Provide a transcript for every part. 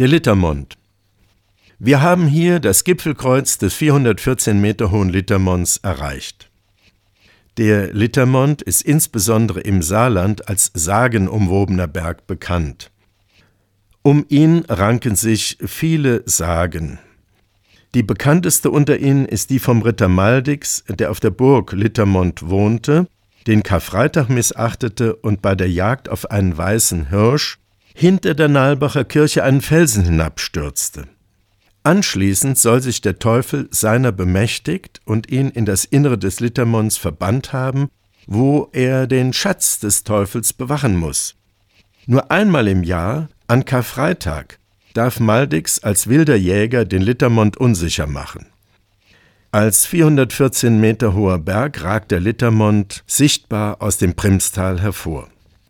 Der Littermond. Wir haben hier das Gipfelkreuz des 414 Meter hohen Littermonds erreicht. Der Littermond ist insbesondere im Saarland als sagenumwobener Berg bekannt. Um ihn ranken sich viele Sagen. Die bekannteste unter ihnen ist die vom Ritter Maldix, der auf der Burg Littermond wohnte, den Karfreitag missachtete und bei der Jagd auf einen weißen Hirsch hinter der Nalbacher Kirche einen Felsen hinabstürzte. Anschließend soll sich der Teufel seiner bemächtigt und ihn in das Innere des Littermonds verbannt haben, wo er den Schatz des Teufels bewachen muss. Nur einmal im Jahr, an Karfreitag, darf Maldix als wilder Jäger den Littermond unsicher machen. Als 414 Meter hoher Berg ragt der Littermond sichtbar aus dem Primstal hervor.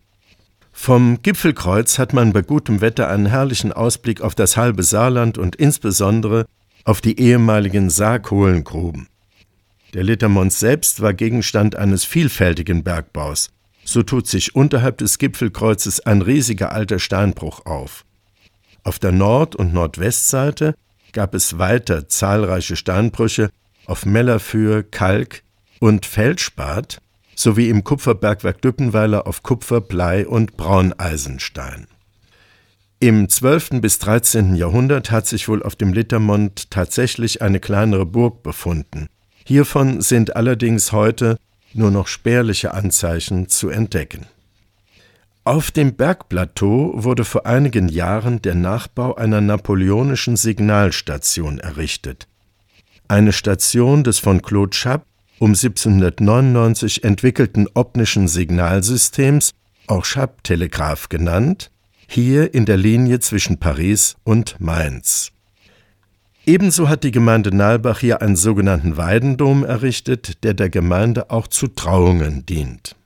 Vom Gipfelkreuz hat man bei gutem Wetter einen herrlichen Ausblick auf das halbe Saarland und insbesondere auf die ehemaligen Saarkohlengruben. Der Littermond selbst war Gegenstand eines vielfältigen Bergbaus. So tut sich unterhalb des Gipfelkreuzes ein riesiger alter Steinbruch auf. Auf der Nord- und Nordwestseite gab es weiter zahlreiche Steinbrüche auf Mellerfür, Kalk und Feldspat, sowie im Kupferbergwerk Düppenweiler auf Kupfer, Blei und Brauneisenstein. Im 12. bis 13. Jahrhundert hat sich wohl auf dem Littermond tatsächlich eine kleinere Burg befunden. Hiervon sind allerdings heute nur noch spärliche Anzeichen zu entdecken. Auf dem Bergplateau wurde vor einigen Jahren der Nachbau einer napoleonischen Signalstation errichtet. Eine Station des von Claude Chappe um 1799 entwickelten optischen Signalsystems, auch Chappe-Telegraph genannt, hier in der Linie zwischen Paris und Mainz. Ebenso hat die Gemeinde Nalbach hier einen sogenannten Weidendom errichtet, der Gemeinde auch zu Trauungen dient.